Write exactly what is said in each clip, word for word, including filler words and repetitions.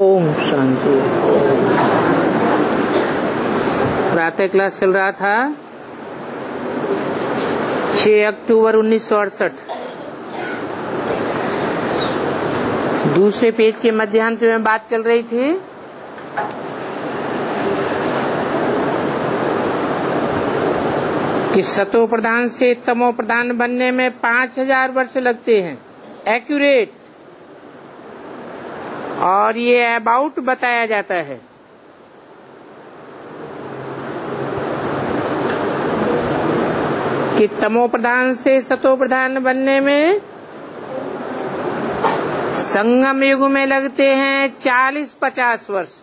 ओम शांति। प्रातः क्लास चल रहा था छह अक्टूबर उन्नीस सौ अड़सठ। दूसरे पेज के मध्यांत में बात चल रही थी कि सतो प्रधान से तमो प्रधान बनने में पांच हजार वर्ष लगते हैं, एक्यूरेट। और ये अबाउट बताया जाता है। कि तमो प्रधान से सतो प्रधान बनने में संगम युग में लगते हैं चालीस पचास वर्ष।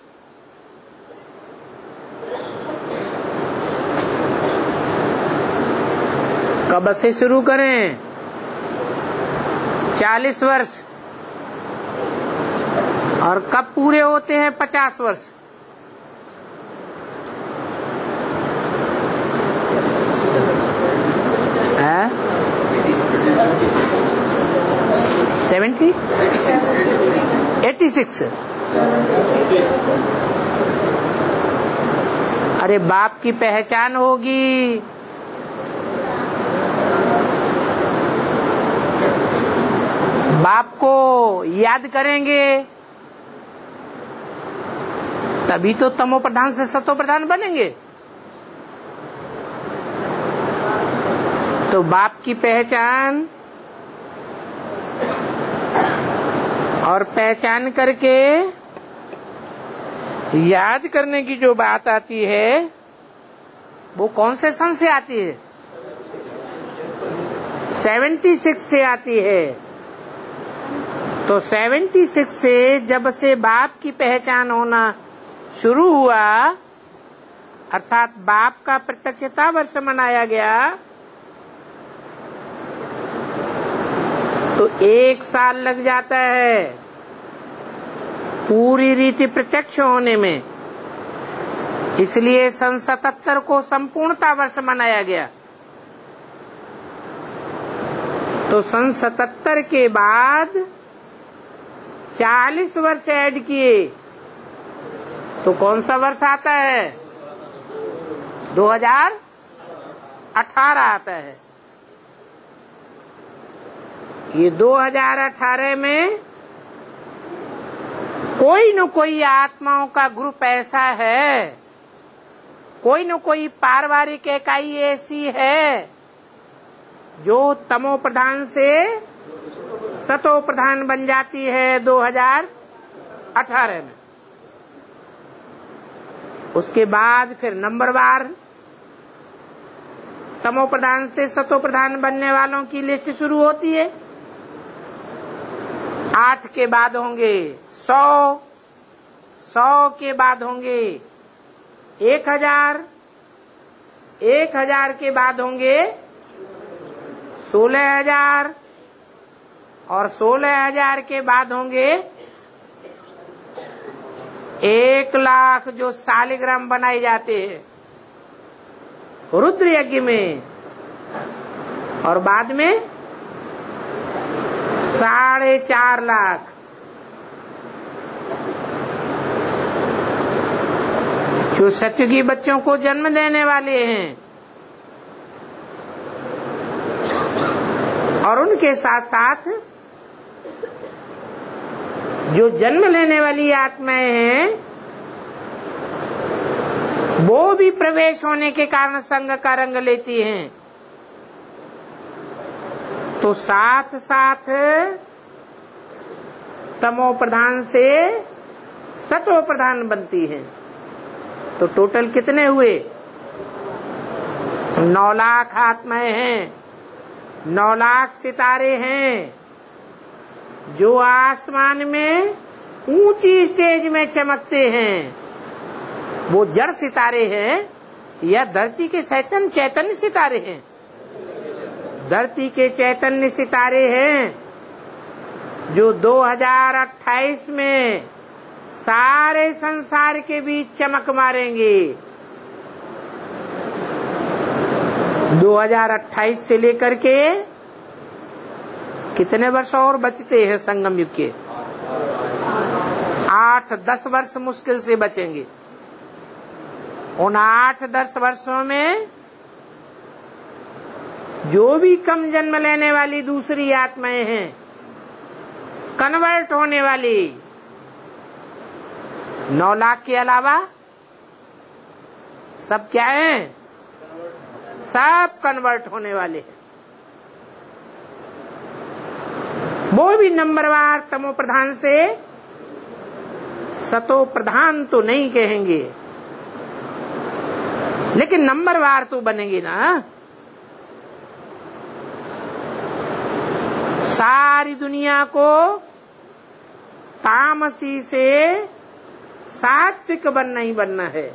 कब से शुरू करें? चालीस वर्ष। और कब पूरे होते हैं? पचास वर्ष। है सेवेंटी एटी सिक्स। अरे बाप की पहचान होगी। बाप को याद करेंगे तभी तो तमो प्रधान से सतो प्रधान बनेंगे। तो बाप की पहचान और पहचान करके याद करने की जो बात आती है वो कौन से सन से आती है? सेवेंटी सिक्स से आती है। तो सेवेंटी सिक्स से जब से बाप की पहचान होना शुरू हुआ, अर्थात बाप का प्रत्यक्षता वर्ष मनाया गया, तो एक साल लग जाता है पूरी रीति प्रत्यक्ष होने में। इसलिए सन सतहत्तर को संपूर्णता वर्ष मनाया गया। तो सन सतहत्तर के बाद चालीस वर्ष ऐड किए तो कौन सा वर्ष आता है? दो हजार अठारह आता है। ये दो हजार अठारह में कोई न कोई आत्माओं का ग्रुप ऐसा है, कोई न कोई पारिवारिक इकाई ऐसी है जो तमो प्रधान से सतो प्रधान बन जाती है दो हजार अठारह में। उसके बाद फिर नंबरवार तमो प्रधान से सतो प्रधान बनने वालों की लिस्ट शुरू होती है। आठ के बाद होंगे सौ, सौ के बाद होंगे एक हजार, एक हजार के बाद होंगे सोलह हजार, और सोलह हजार के बाद होंगे एक लाख जो सालिग्राम बनाए जाते हैं रुद्र यज्ञ में। और बाद में साढ़े चार लाख। जो सत्युगी बच्चों को जन्म देने वाले हैं, और उनके साथ साथ जो जन्म लेने वाली आत्माएं हैं वो भी प्रवेश होने के कारण संग का रंग लेती हैं। तो साथ साथ तमो प्रधान से सतो प्रधान बनती हैं। तो टोटल कितने हुए? नौ लाख आत्माएं हैं, नौ लाख सितारे हैं जो आसमान में ऊंची स्टेज में चमकते हैं। वो जड़ सितारे हैं या धरती के चैतन्य चैतन्य सितारे हैं? धरती के चैतन्य सितारे हैं जो दो हजार अट्ठाईस में सारे संसार के बीच चमक मारेंगे। दो हजार अट्ठाईस से लेकर के कितने वर्ष और बचते हैं संगम युग के? आठ दस वर्ष मुश्किल से बचेंगे। उन आठ दस वर्षों में जो भी कम जन्म लेने वाली दूसरी आत्माएं हैं, कन्वर्ट होने वाली, नौ लाख के अलावा सब क्या हैं? सब कन्वर्ट होने वाले हैं। वो भी नंबरवार तमो प्रधान से सतो प्रधान तो नहीं कहेंगे, लेकिन नंबरवार तो बनेंगे ना। सारी दुनिया को तामसी से सात्विक बनना ही बनना है।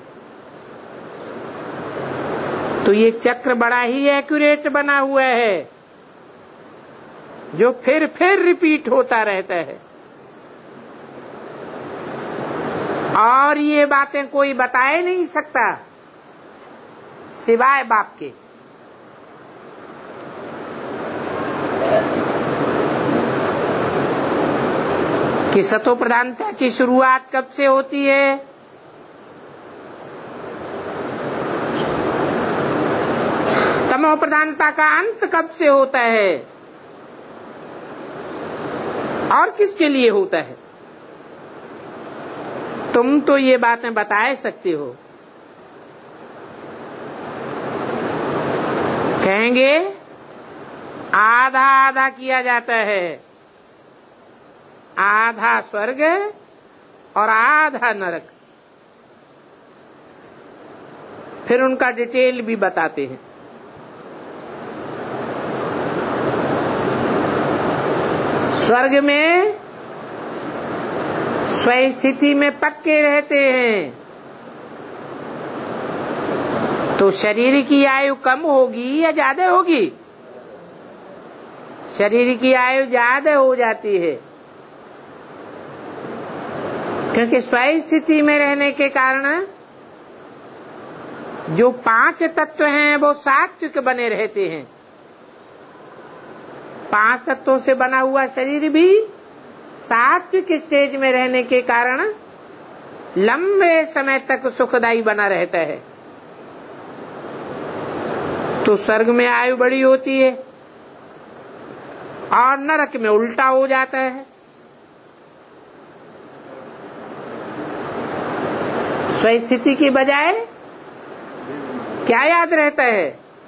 तो ये चक्र बड़ा ही एक्यूरेट बना हुआ है, जो फिर फिर रिपीट होता रहता है। और ये बातें कोई बताए नहीं सकता सिवाय बाप के। कि सतो प्रधानता की शुरुआत कब से होती है? तमो प्रधानता का अंत कब से होता है? और किसके लिए होता है? तुम तो ये बातें बता सकते हो। कहेंगे आधा आधा किया जाता है, आधा स्वर्ग और आधा नरक। फिर उनका डिटेल भी बताते हैं। स्वर्ग में स्वस्थिति में पक्के रहते हैं तो शरीर की आयु कम होगी या ज्यादा होगी? शरीर की आयु ज्यादा हो जाती है, क्योंकि स्वस्थिति में रहने के कारण जो पांच तत्व हैं वो सात्विक बने रहते हैं। पांच तत्वों से बना हुआ शरीर भी सात्विक स्टेज में रहने के कारण लंबे समय तक सुखदायी बना रहता है। तो स्वर्ग में आयु बड़ी होती है और नरक में उल्टा हो जाता है। स्वस्थिति की बजाय क्या याद रहता है?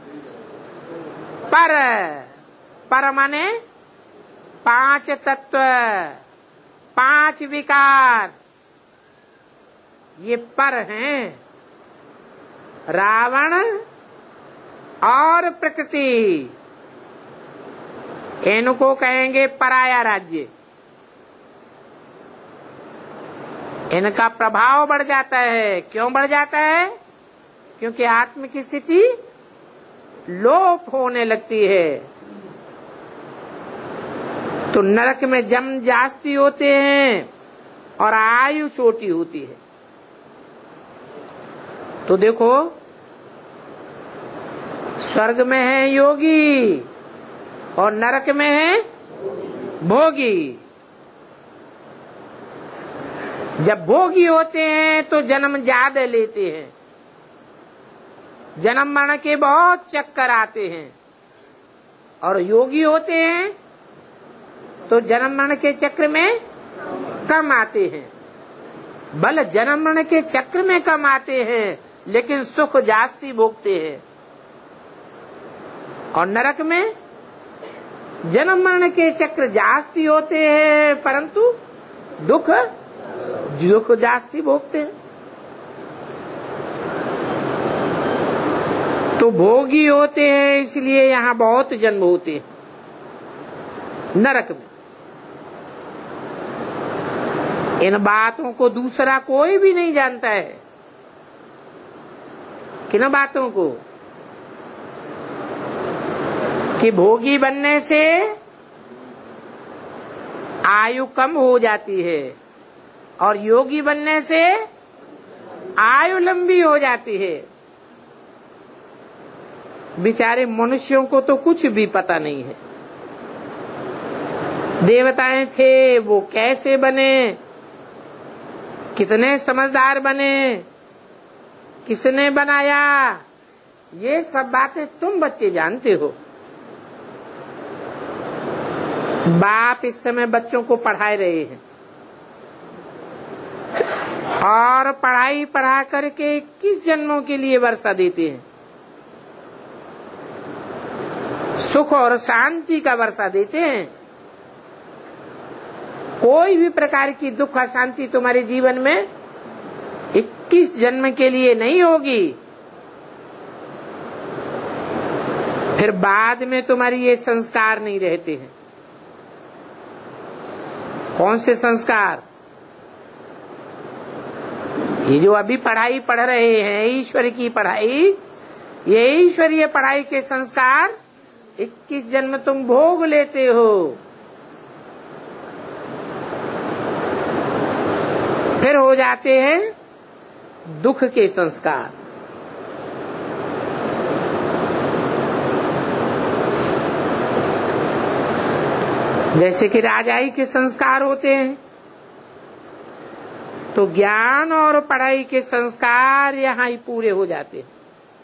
पर पर माने पांच तत्व, पांच विकार, ये पर हैं। रावण और प्रकृति, इनको कहेंगे पराया राज्य। इनका प्रभाव बढ़ जाता है। क्यों बढ़ जाता है? क्योंकि आत्म की स्थिति लोप होने लगती है। तो नरक में जम जास्ती होते हैं और आयु छोटी होती है। तो देखो, स्वर्ग में है योगी और नरक में है भोगी। जब भोगी होते हैं तो जन्म ज्यादा लेते हैं, जन्म मरण के बहुत चक्कर आते हैं। और योगी होते हैं तो जन्म मरण के चक्र में कम आते हैं। बल जन्म मरण के चक्र में कम आते हैं, लेकिन सुख जास्ती भोगते हैं। और नरक में जन्म मरण के चक्र जास्ती होते हैं, परंतु दुख दुख जास्ती भोगते हैं। तो भोगी होते हैं, इसलिए यहाँ बहुत जन्म होते हैं नरक में। इन बातों को दूसरा कोई भी नहीं जानता है। किन बातों को? कि भोगी बनने से आयु कम हो जाती है और योगी बनने से आयु लंबी हो जाती है। बेचारे मनुष्यों को तो कुछ भी पता नहीं है। देवताएं थे, वो कैसे बने, कितने समझदार बने, किसने बनाया, ये सब बातें तुम बच्चे जानते हो। बाप इस समय बच्चों को पढ़ा रहे हैं और पढ़ाई पढ़ा करके इक्कीस जन्मों के लिए वर्षा देते हैं, सुख और शांति का वर्षा देते हैं। कोई भी प्रकार की दुख अशांति तुम्हारे जीवन में इक्कीस जन्म के लिए नहीं होगी। फिर बाद में तुम्हारी ये संस्कार नहीं रहते हैं। कौन से संस्कार? ये जो अभी पढ़ाई पढ़ रहे हैं, ईश्वर की पढ़ाई, ये ईश्वरीय पढ़ाई के संस्कार इक्कीस जन्म तुम भोग लेते हो। फिर हो जाते हैं दुख के संस्कार। जैसे कि राजाई के संस्कार होते हैं, तो ज्ञान और पढ़ाई के संस्कार यहाँ ही पूरे हो जाते हैं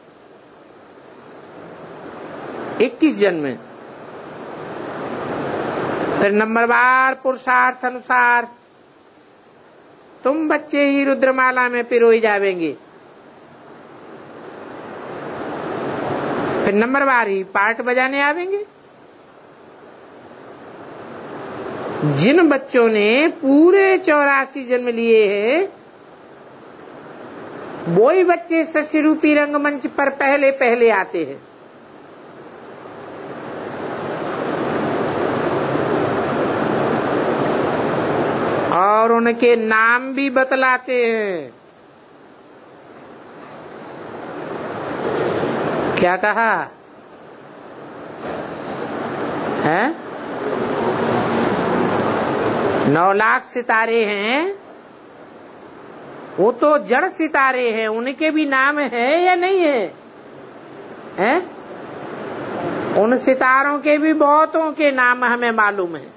इक्कीस जन्म में। फिर नंबरवार पुरुषार्थ अनुसार तुम बच्चे ही रुद्रमाला में पिरोई जावेंगे। फिर नंबरवार ही पार्ट बजाने आवेंगे। जिन बच्चों ने पूरे चौरासी जन्म लिए हैं, वो ही बच्चे सृष्टि रूपी रंगमंच पर पहले पहले आते हैं। और उनके नाम भी बतलाते हैं। क्या कहा है? नौ लाख सितारे हैं, वो तो जड़ सितारे हैं, उनके भी नाम है या नहीं है? हैं? उन सितारों के भी बहुतों के नाम हमें मालूम है।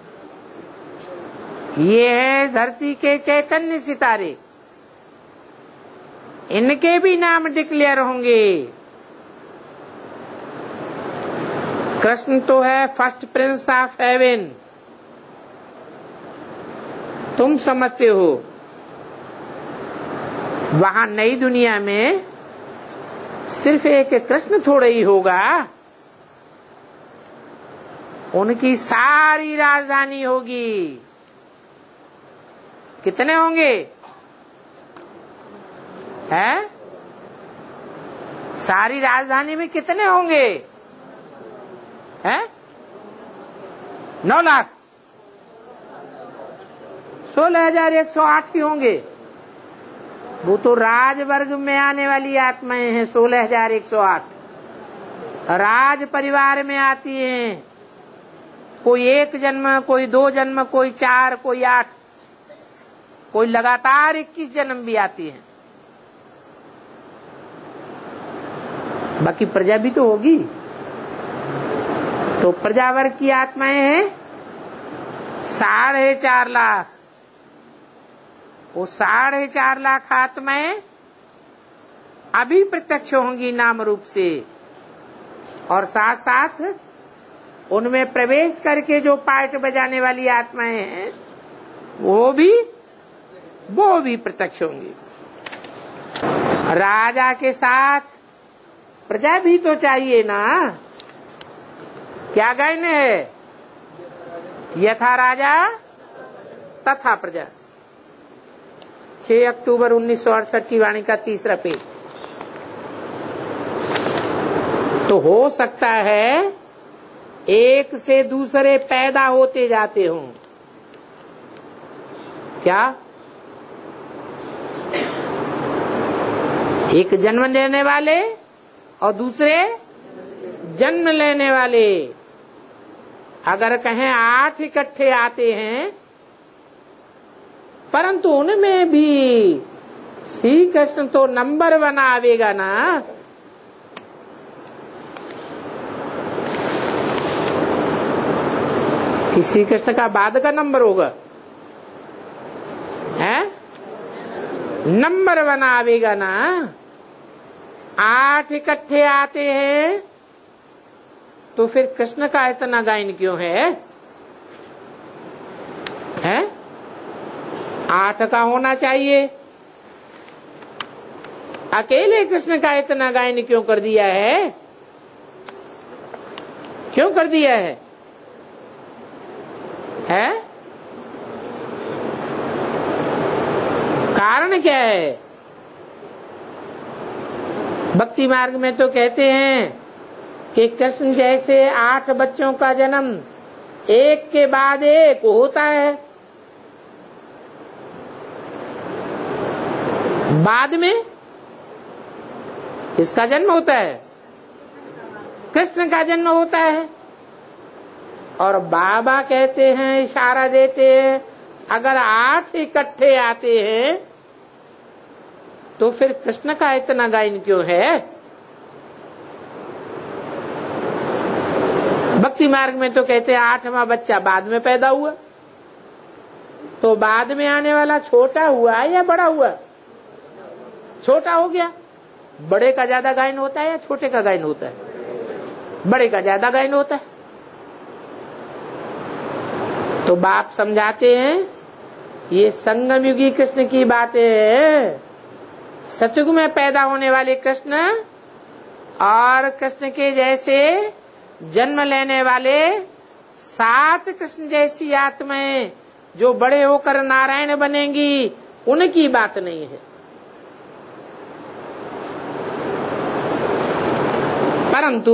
ये है धरती के चैतन्य सितारे, इनके भी नाम डिक्लेयर होंगे। कृष्ण तो है फर्स्ट प्रिंस ऑफ हेवन, तुम समझते हो। वहां नई दुनिया में सिर्फ एक कृष्ण थोड़ा ही होगा, उनकी सारी राजधानी होगी। कितने होंगे? हैं? सारी राजधानी में कितने होंगे? हैं? नौ लाख सोलह हजार एक सौ आठ ही होंगे। वो तो राजवर्ग में आने वाली आत्माएं हैं। सोलह हजार एक सौ आठ राज परिवार में आती हैं। कोई एक जन्म, कोई दो जन्म, कोई चार, कोई आठ, कोई लगातार इक्कीस जन्म भी आती है। बाकी प्रजा भी तो होगी। तो प्रजावर्ग की आत्माएं हैं साढ़े चार लाख। वो साढ़े चार लाख आत्माएं अभी प्रत्यक्ष होंगी नाम रूप से, और साथ साथ उनमें प्रवेश करके जो पार्ट बजाने वाली आत्माएं हैं वो भी वो भी प्रत्यक्ष होंगी। राजा के साथ प्रजा भी तो चाहिए ना। क्या गायन है? यथा राजा तथा प्रजा। छह अक्टूबर उन्नीस सौ अड़सठ की वाणी का तीसरा पेज। तो हो सकता है एक से दूसरे पैदा होते जाते हों। क्या? एक जन्म लेने वाले और दूसरे जन्म लेने वाले। अगर कहें आठ इकट्ठे आते हैं, परंतु उनमें भी श्री कृष्ण तो नंबर वन आवेगा ना। कि श्री कृष्ण का बाद का नंबर होगा, है नंबर वन आवेगा ना, आठ इकट्ठे आते हैं तो फिर कृष्ण का इतना गायन क्यों है? हैं? आठ का होना चाहिए। अकेले कृष्ण का इतना गायन क्यों कर दिया है? क्यों कर दिया है? है? कारण क्या है? भक्ति मार्ग में तो कहते हैं कि कृष्ण जैसे आठ बच्चों का जन्म एक के बाद एक होता है, बाद में किसका जन्म होता है? कृष्ण का जन्म होता है। और बाबा कहते हैं, इशारा देते हैं, अगर आठ इकट्ठे आते हैं तो फिर कृष्ण का इतना गायन क्यों है? भक्ति मार्ग में तो कहते हैं आठवां बच्चा बाद में पैदा हुआ, तो बाद में आने वाला छोटा हुआ या बड़ा हुआ? छोटा हो गया। बड़े का ज्यादा गायन होता है या छोटे का गायन होता है? बड़े का ज्यादा गायन होता है। तो बाप समझाते हैं ये संगम युगी कृष्ण की बातें हैं। सतयुग में पैदा होने वाले कृष्ण और कृष्ण के जैसे जन्म लेने वाले सात कृष्ण जैसी आत्माएं जो बड़े होकर नारायण बनेंगी, उनकी बात नहीं है। परंतु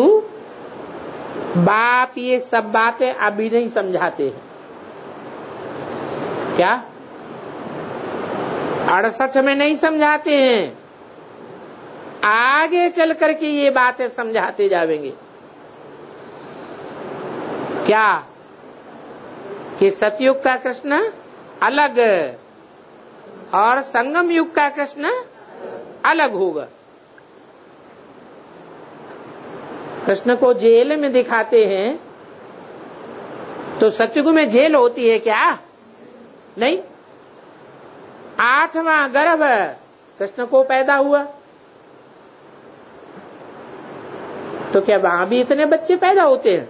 बाप ये सब बातें अभी नहीं समझाते हैं। क्या? अड़सठ में नहीं समझाते हैं, आगे चल करके ये बातें समझाते जाएंगे। क्या? कि सतयुग का कृष्ण अलग और संगम युग का कृष्ण अलग होगा। कृष्ण को जेल में दिखाते हैं तो सतयुग में जेल होती है क्या? नहीं। आठवां गर्भ कृष्ण को पैदा हुआ तो क्या वहां भी इतने बच्चे पैदा होते हैं?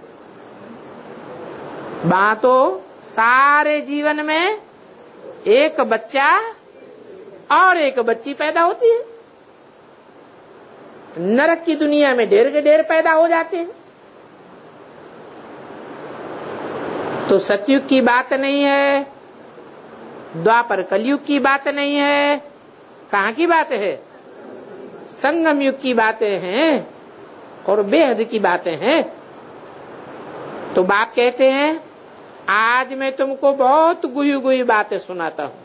वहां तो सारे जीवन में एक बच्चा और एक बच्ची पैदा होती है। नरक की दुनिया में ढेर के ढेर पैदा हो जाते हैं। तो सतयुग की बात नहीं है, द्वापर कलयुग की बात नहीं है, कहाँ की बात है? संगम युग की बातें हैं और बेहद की बातें हैं। तो बाप कहते हैं आज मैं तुमको बहुत गुही गुही बातें सुनाता हूं।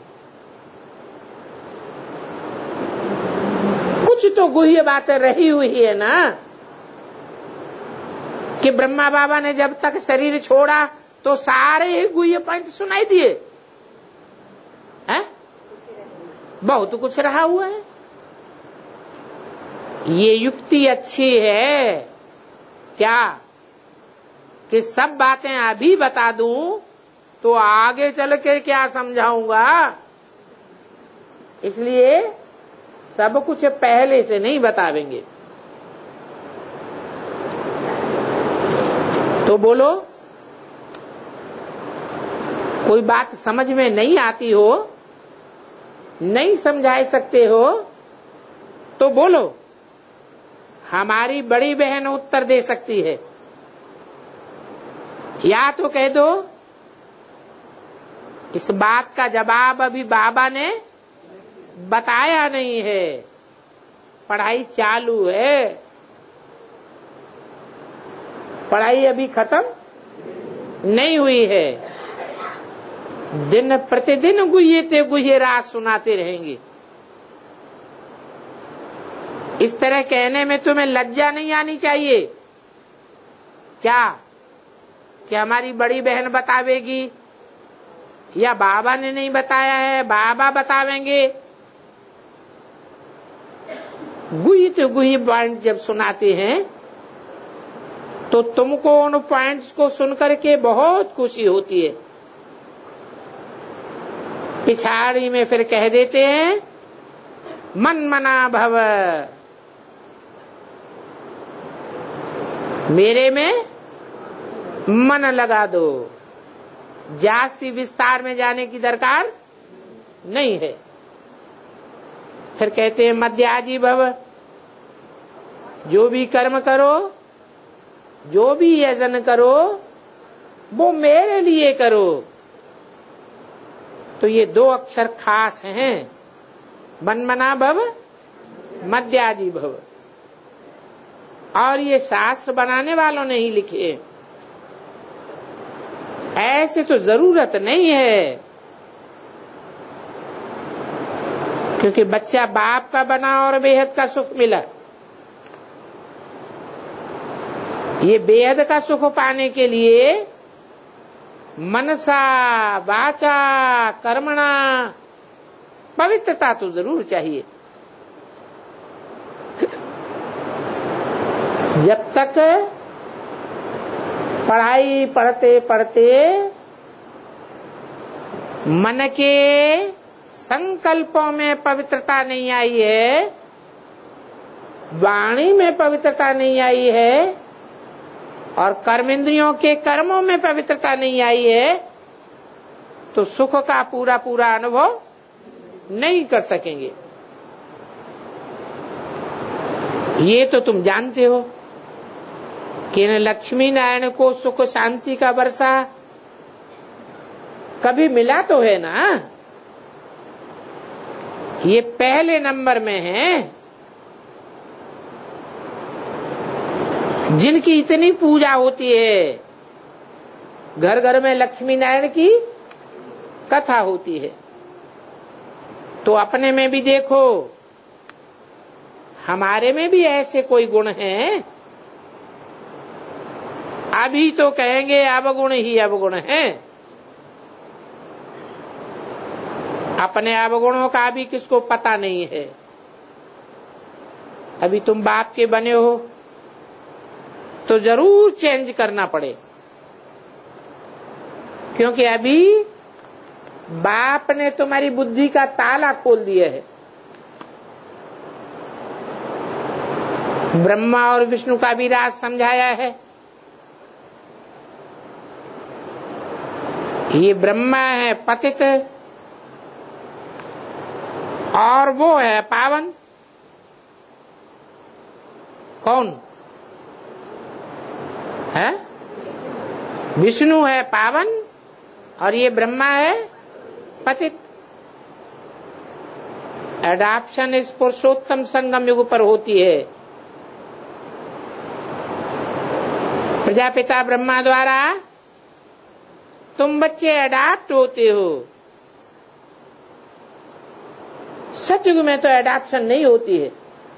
कुछ तो गुह्य बातें रही हुई है ना, कि ब्रह्मा बाबा ने जब तक शरीर छोड़ा तो सारे ही गुह्य पॉइंट सुनाई दिए हैं? बहुत कुछ रहा हुआ है। ये युक्ति अच्छी है क्या कि सब बातें अभी बता दूं तो आगे चल के क्या समझाऊंगा? इसलिए सब कुछ पहले से नहीं बतावेंगे। तो बोलो, कोई बात समझ में नहीं आती हो, नहीं समझा सकते हो तो बोलो, हमारी बड़ी बहन उत्तर दे सकती है। या तो कह दो इस बात का जवाब अभी बाबा ने बताया नहीं है, पढ़ाई चालू है, पढ़ाई अभी खत्म नहीं हुई है, दिन प्रतिदिन गुह्य ते गुह्य रात सुनाते रहेंगे। इस तरह कहने में तुम्हें लज्जा नहीं आनी चाहिए क्या कि हमारी बड़ी बहन बतावेगी या बाबा ने नहीं बताया है, बाबा बतावेंगे। गुही तो गुही पॉइंट जब सुनाते हैं तो तुमको उन पॉइंट्स को सुनकर के बहुत खुशी होती है। पिछाड़ी में फिर कह देते हैं मन मना भव, मेरे में मन लगा दो, जास्ती विस्तार में जाने की दरकार नहीं है। फिर कहते हैं मध्याजी भव, जो भी कर्म करो, जो भी यजन करो, वो मेरे लिए करो। तो ये दो अक्षर खास हैं, मनमना भव, मध्याजी भव। और ये शास्त्र बनाने वालों ने ही लिखे, ऐसे तो जरूरत नहीं है, क्योंकि बच्चा बाप का बना और बेहद का सुख मिला। ये बेहद का सुख पाने के लिए मनसा वाचा कर्मणा पवित्रता तो जरूर चाहिए। जब तक पढ़ाई पढ़ते पढ़ते मन के संकल्पों में पवित्रता नहीं आई है, वाणी में पवित्रता नहीं आई है, और कर्मेंद्रियों के कर्मों में पवित्रता नहीं आई है, तो सुख का पूरा पूरा अनुभव नहीं कर सकेंगे। ये तो तुम जानते हो कि लक्ष्मी नारायण को सुख शांति का वर्षा कभी मिला तो है ना। ये पहले नंबर में है, जिनकी इतनी पूजा होती है, घर घर में लक्ष्मी नारायण की कथा होती है। तो अपने में भी देखो, हमारे में भी ऐसे कोई गुण हैं। अभी तो कहेंगे अवगुण ही अवगुण है, अपने अवगुणों का भी किसको पता नहीं है। अभी तुम बाप के बने हो तो जरूर चेंज करना पड़े, क्योंकि अभी बाप ने तुम्हारी बुद्धि का ताला खोल दिया है। ब्रह्मा और विष्णु का भी राज समझाया है। ये ब्रह्मा है पतित और वो है पावन। कौन है? विष्णु है पावन और ये ब्रह्मा है पतित। एडॉप्शन इस पुरुषोत्तम संगम युग पर होती है। प्रजापिता ब्रह्मा द्वारा तुम बच्चे अडॉप्ट होते हो। सतयुग में तो एडॉप्शन नहीं होती है,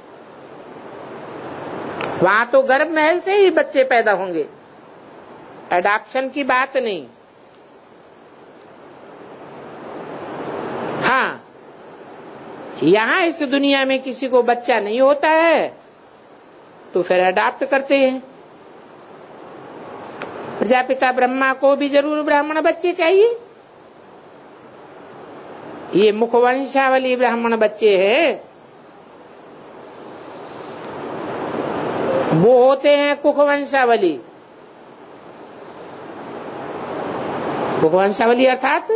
वहां तो गर्भ महल से ही बच्चे पैदा होंगे, एडॉप्शन की बात नहीं। हाँ, यहां इस दुनिया में किसी को बच्चा नहीं होता है तो फिर अडॉप्ट करते हैं। प्रजापिता ब्रह्मा को भी जरूर ब्राह्मण बच्चे चाहिए। ये मुखवंशावली ब्राह्मण बच्चे हैं, वो होते हैं कुखवंशावली। कुखवंशावली अर्थात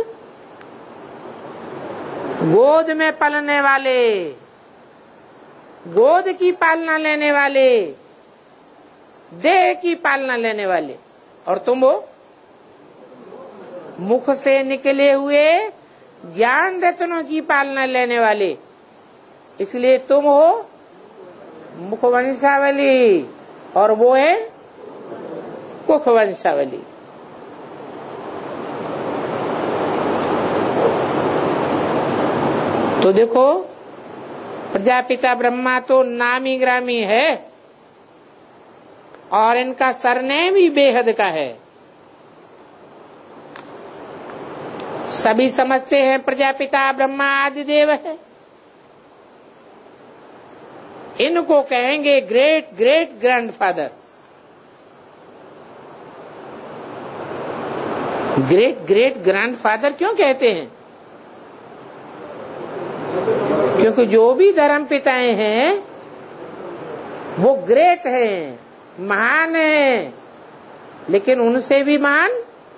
गोद में पलने वाले, गोद की पालना लेने वाले, देह की पालना लेने वाले। और तुम हो मुख से निकले हुए ज्ञान रत्नों की पालना लेने वाले, इसलिए तुम हो मुखवंशावली और वो है कुखवंशावली। तो देखो, प्रजापिता ब्रह्मा तो नामी ग्रामी है और इनका सरनेम भी बेहद का है। सभी समझते हैं प्रजापिता ब्रह्मा आदिदेव है। इनको कहेंगे great great grandfather. Great great grandfather क्यों कहते हैं? क्योंकि जो भी धर्म पिताएं हैं वो ग्रेट हैं, महान हैं, लेकिन उनसे भी महान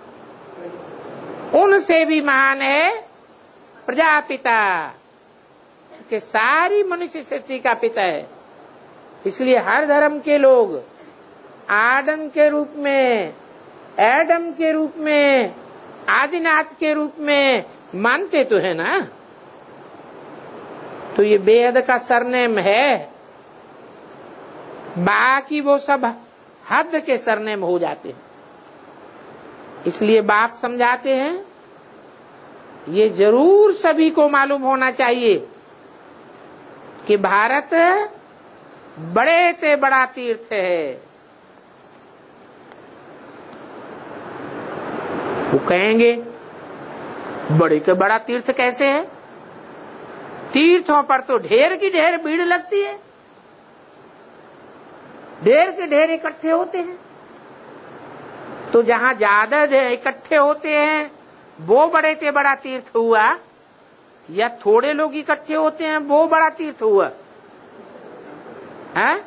उनसे भी महान है प्रजापिता, कि सारी मनुष्य सृष्टि का पिता है। इसलिए हर धर्म के लोग आदम के रूप में, एडम के रूप में, आदिनाथ के रूप में मानते तो है ना। तो ये बेहद का सरनेम है, बाकी वो सब हद के सरनेम हो जाते हैं। इसलिए बाप समझाते हैं, ये जरूर सभी को मालूम होना चाहिए कि भारत बड़े से बड़ा तीर्थ है। वो कहेंगे बड़े के बड़ा तीर्थ कैसे है? तीर्थों पर तो ढेर की ढेर भीड़ लगती है, ढेर के ढेर इकट्ठे होते हैं। तो जहां ज्यादा इकट्ठे होते हैं वो बड़े से बड़ा तीर्थ हुआ, या थोड़े लोग इकट्ठे होते हैं वो बड़ा तीर्थ हुआ? है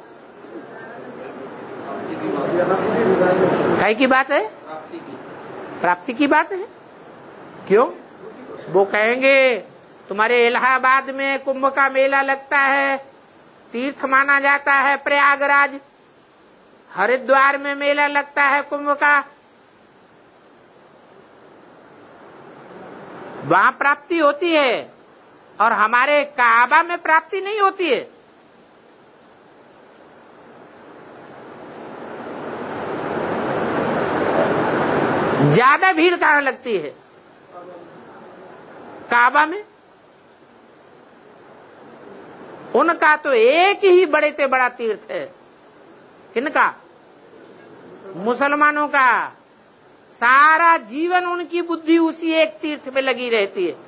काय की बात है? प्राप्ति की बात है। क्यों? वो कहेंगे तुम्हारे इलाहाबाद में कुंभ का मेला लगता है, तीर्थ माना जाता है प्रयागराज। हरिद्वार में मेला लगता है कुंभ का, वहां प्राप्ति होती है, और हमारे काबा में प्राप्ति नहीं होती है। ज्यादा भीड़ कहां लगती है? काबा में। उनका तो एक ही बड़े से बड़ा तीर्थ है। किनका? मुसलमानों का। सारा जीवन उनकी बुद्धि उसी एक तीर्थ में लगी रहती है।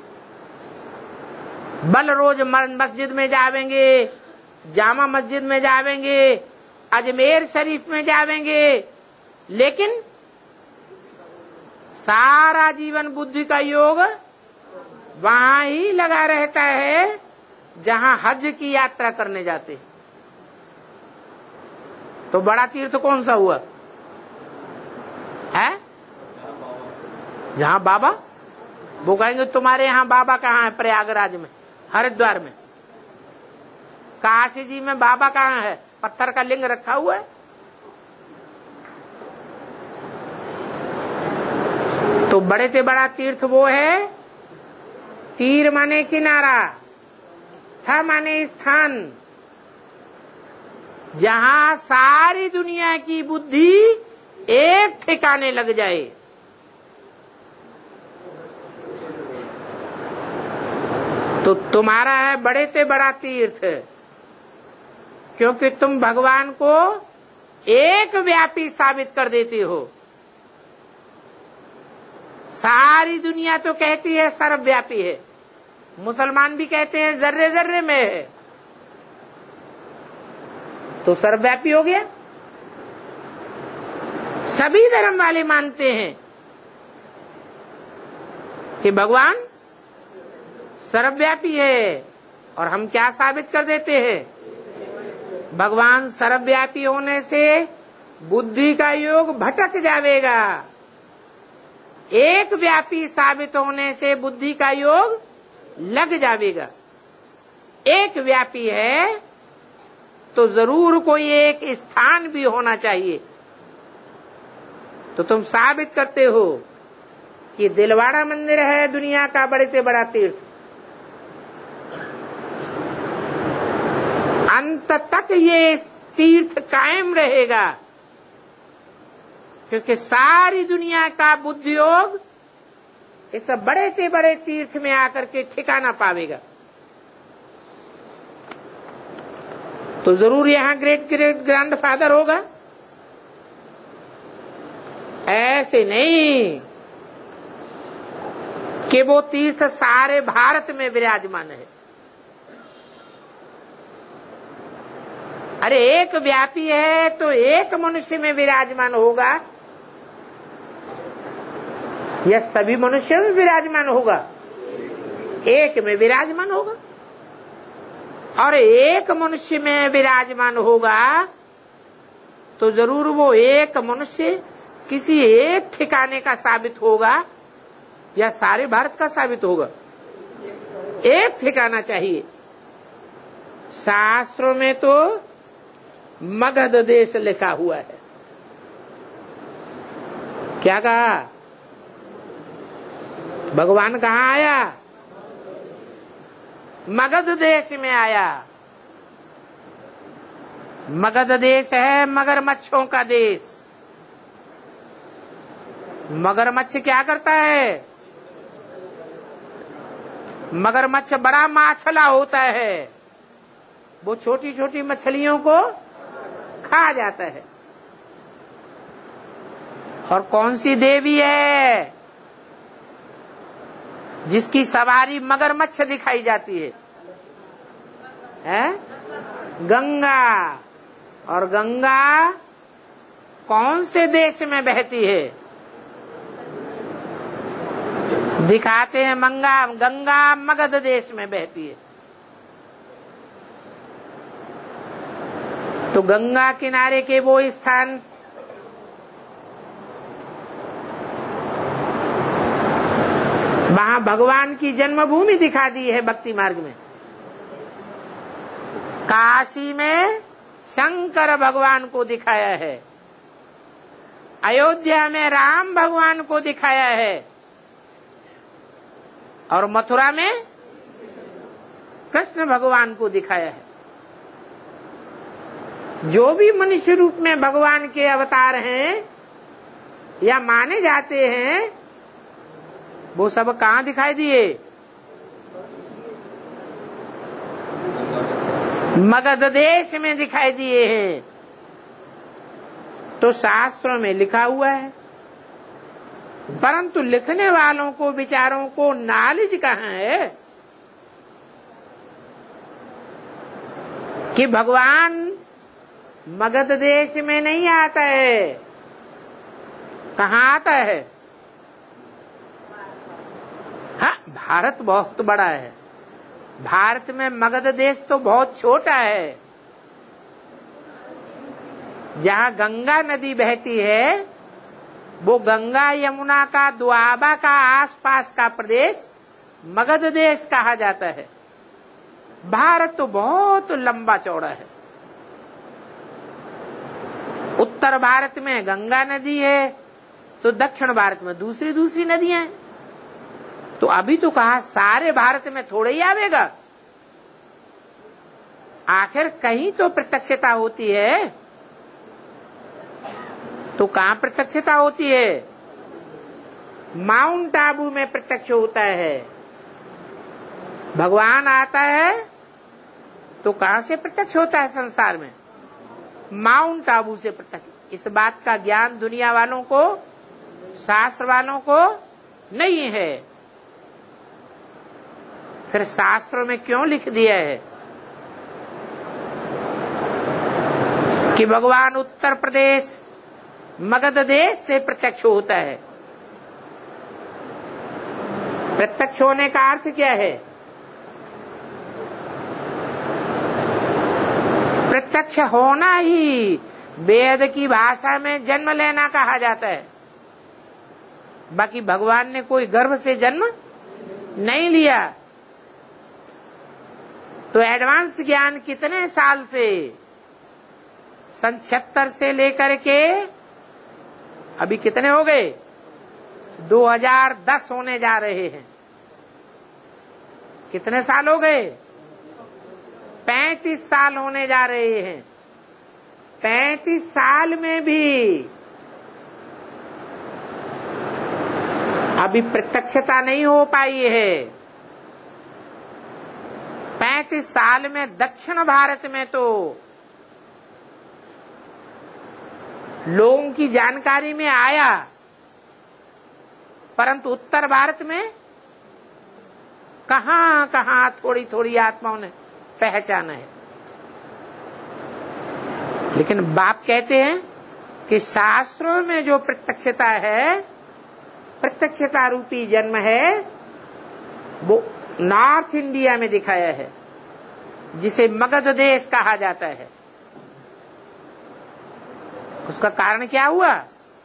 बल रोज मस्जिद में जावेंगे, जामा मस्जिद में जावेंगे, अजमेर शरीफ में जावेंगे, लेकिन सारा जीवन बुद्धि का योग वहां ही लगा रहता है जहां हज की यात्रा करने जाते। तो बड़ा तीर्थ कौन सा हुआ है? जहां बाबा, वो कहेंगे तुम्हारे यहाँ बाबा कहाँ है? प्रयागराज में, हरिद्वार में। काशी जी में बाबा कहाँ है? पत्थर का लिंग रखा हुआ है। तो बड़े से बड़ा तीर्थ वो है, तीर माने किनारा, था माने स्थान, जहां सारी दुनिया की बुद्धि एक ठिकाने लग जाए। तो तुम्हारा है बड़े से बड़ा तीर्थ, क्योंकि तुम भगवान को एक व्यापी साबित कर देते हो। सारी दुनिया तो कहती है सर्वव्यापी है, मुसलमान भी कहते हैं जर्रे जर्रे में है, तो सर्वव्यापी हो गया। सभी धर्म वाले मानते हैं कि भगवान सर्वव्यापी है, और हम क्या साबित कर देते हैं? भगवान सर्वव्यापी होने से बुद्धि का योग भटक जाएगा, एक व्यापी साबित होने से बुद्धि का योग लग जाएगा। एक व्यापी है तो जरूर कोई एक स्थान भी होना चाहिए। तो तुम साबित करते हो कि दिलवाड़ा मंदिर है दुनिया का बड़े से बड़ा तीर्थ, अंत तक ये तीर्थ कायम रहेगा, क्योंकि सारी दुनिया का बुद्धि योग इस बड़े से बड़े तीर्थ में आकर के ठिकाना पावेगा। तो जरूर यहां ग्रेट ग्रेट ग्रैंड फादर होगा, ऐसे नहीं कि वो तीर्थ सारे भारत में विराजमान है। अरे एक व्यापी है तो एक मनुष्य में विराजमान होगा, या सभी मनुष्य में विराजमान होगा? एक में विराजमान होगा। और एक मनुष्य में विराजमान होगा तो जरूर वो एक मनुष्य किसी एक ठिकाने का साबित होगा या सारे भारत का साबित होगा? एक ठिकाना चाहिए। शास्त्रों में तो मगध देश लिखा हुआ है। क्या कहा? भगवान कहाँ आया? मगध देश में आया। मगध देश है मगरमच्छों का देश। मगरमच्छ क्या करता है? मगरमच्छ बड़ा माछला होता है, वो छोटी छोटी मछलियों को खा जाता है। और कौन सी देवी है जिसकी सवारी मगरमच्छ दिखाई जाती है? है गंगा। और गंगा कौन से देश में बहती है? दिखाते हैं मंगा गंगा मगध देश में बहती है। तो गंगा किनारे के वो स्थान वहां भगवान की जन्मभूमि दिखा दी है भक्ति मार्ग में। काशी में शंकर भगवान को दिखाया है, अयोध्या में राम भगवान को दिखाया है, और मथुरा में कृष्ण भगवान को दिखाया है। जो भी मनुष्य रूप में भगवान के अवतार हैं या माने जाते हैं, वो सब कहाँ दिखाई दिए? मगध देश में दिखाई दिए हैं। तो शास्त्रों में लिखा हुआ है, परंतु लिखने वालों को विचारों को नॉलेज कहाँ है कि भगवान मगध देश में नहीं आता है। कहाँ आता है? हाँ, भारत बहुत बड़ा है। भारत में मगध देश तो बहुत छोटा है। जहाँ गंगा नदी बहती है वो गंगा यमुना का द्वाबा का आसपास का प्रदेश मगध देश कहा जाता है। भारत तो बहुत लंबा चौड़ा है। उत्तर भारत में गंगा नदी है तो दक्षिण भारत में दूसरी दूसरी नदियां हैं। तो अभी तो कहा सारे भारत में थोड़े ही आवेगा। आखिर कहीं तो प्रत्यक्षता होती है। तो कहां प्रत्यक्षता होती है? माउंट आबू में प्रत्यक्ष होता है। भगवान आता है तो कहां से प्रत्यक्ष होता है संसार में? माउंट आबू से प्रत्यक्ष। इस बात का ज्ञान दुनिया वालों को, शास्त्र वालों को नहीं है। फिर शास्त्रों में क्यों लिख दिया है कि भगवान उत्तर प्रदेश मगध देश से प्रत्यक्ष होता है? प्रत्यक्ष होने का अर्थ क्या है? प्रत्यक्ष होना ही वेद की भाषा में जन्म लेना कहा जाता है। बाकी भगवान ने कोई गर्भ से जन्म नहीं लिया। तो एडवांस ज्ञान कितने साल से? सन छिहत्तर से लेकर के अभी कितने हो गए? दो हज़ार दस होने जा रहे हैं। कितने साल हो गए? पैंतीस साल होने जा रहे हैं। पैंतीस साल में भी अभी प्रत्यक्षता नहीं हो पाई है। पैंतीस साल में दक्षिण भारत में तो लोगों की जानकारी में आया, परंतु उत्तर भारत में कहां कहां थोड़ी थोड़ी आत्माओं ने पहचाना है। लेकिन बाप कहते हैं कि शास्त्रों में जो प्रत्यक्षता है, प्रत्यक्षता रूपी जन्म है, वो नॉर्थ इंडिया में दिखाया है। जिसे मगध देश कहा जाता है। उसका कारण क्या हुआ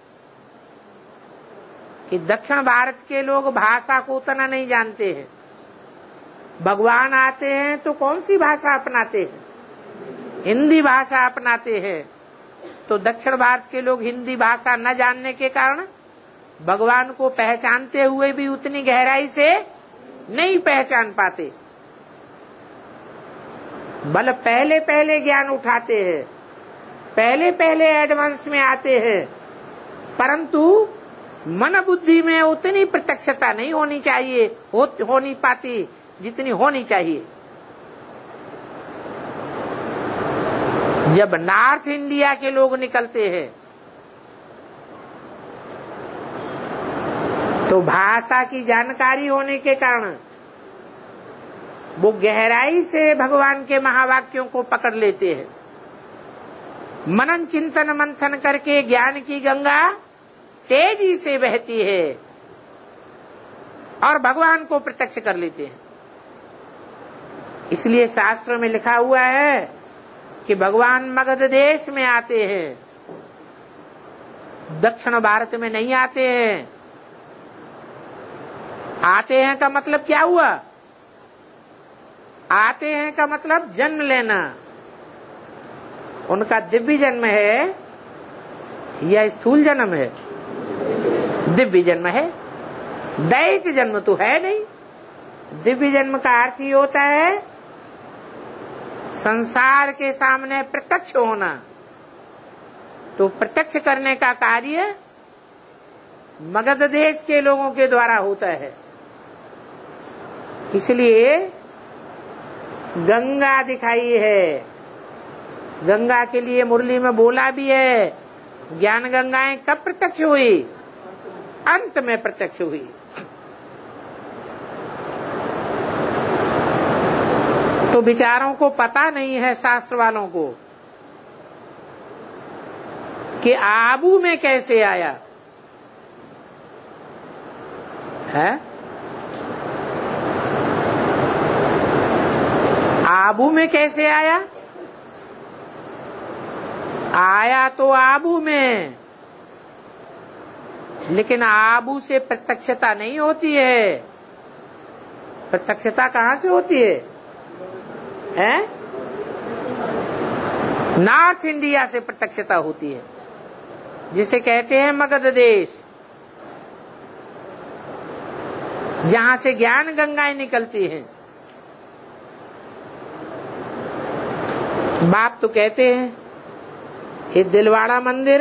कि दक्षिण भारत के लोग भाषा को उतना नहीं जानते हैं। भगवान आते हैं तो कौन सी भाषा अपनाते हैं? हिंदी भाषा अपनाते हैं। तो दक्षिण भारत के लोग हिंदी भाषा न जानने के कारण भगवान को पहचानते हुए भी उतनी गहराई से नहीं पहचान पाते। बल पहले पहले ज्ञान उठाते हैं, पहले पहले एडवांस में आते हैं, परंतु मन बुद्धि में उतनी प्रत्यक्षता नहीं होनी चाहिए, हो, हो नहीं पाती जितनी होनी चाहिए। जब नॉर्थ इंडिया के लोग निकलते हैं तो भाषा की जानकारी होने के कारण वो गहराई से भगवान के महावाक्यों को पकड़ लेते हैं। मनन चिंतन मंथन करके ज्ञान की गंगा तेजी से बहती है और भगवान को प्रत्यक्ष कर लेते हैं। इसलिए शास्त्र में लिखा हुआ है कि भगवान मगध देश में आते हैं, दक्षिण भारत में नहीं आते हैं। आते हैं का मतलब क्या हुआ? आते हैं का मतलब जन्म लेना। उनका दिव्य जन्म है या स्थूल जन्म है? दिव्य जन्म है, दैहिक जन्म तो है नहीं। दिव्य जन्म का अर्थ ही होता है संसार के सामने प्रत्यक्ष होना। तो प्रत्यक्ष करने का कार्य मगध देश के लोगों के द्वारा होता है। इसलिए गंगा दिखाई है। गंगा के लिए मुरली में बोला भी है, ज्ञान गंगाएं कब प्रत्यक्ष हुई? अंत में प्रत्यक्ष हुई। तो विचारों को पता नहीं है, शास्त्र वालों को, कि आबू में कैसे आया है। आबू में कैसे आया? आया तो आबू में, लेकिन आबू से प्रत्यक्षता नहीं होती है। प्रत्यक्षता कहाँ से होती है? हैं? नॉर्थ इंडिया से प्रत्यक्षता होती है, जिसे कहते हैं मगध देश, जहां से ज्ञान गंगाएं निकलती हैं। बाप तो कहते हैं ये दिलवाड़ा मंदिर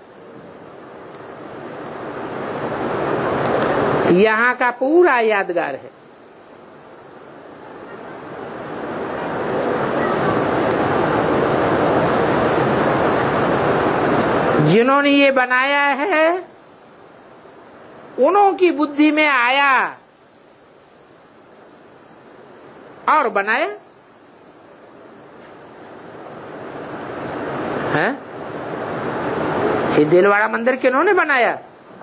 यहाँ का पूरा यादगार है। जिन्होंने ये बनाया है उन्हों की बुद्धि में आया और बनाया है। ये दिलवाड़ा मंदिर किन्होंने बनाया?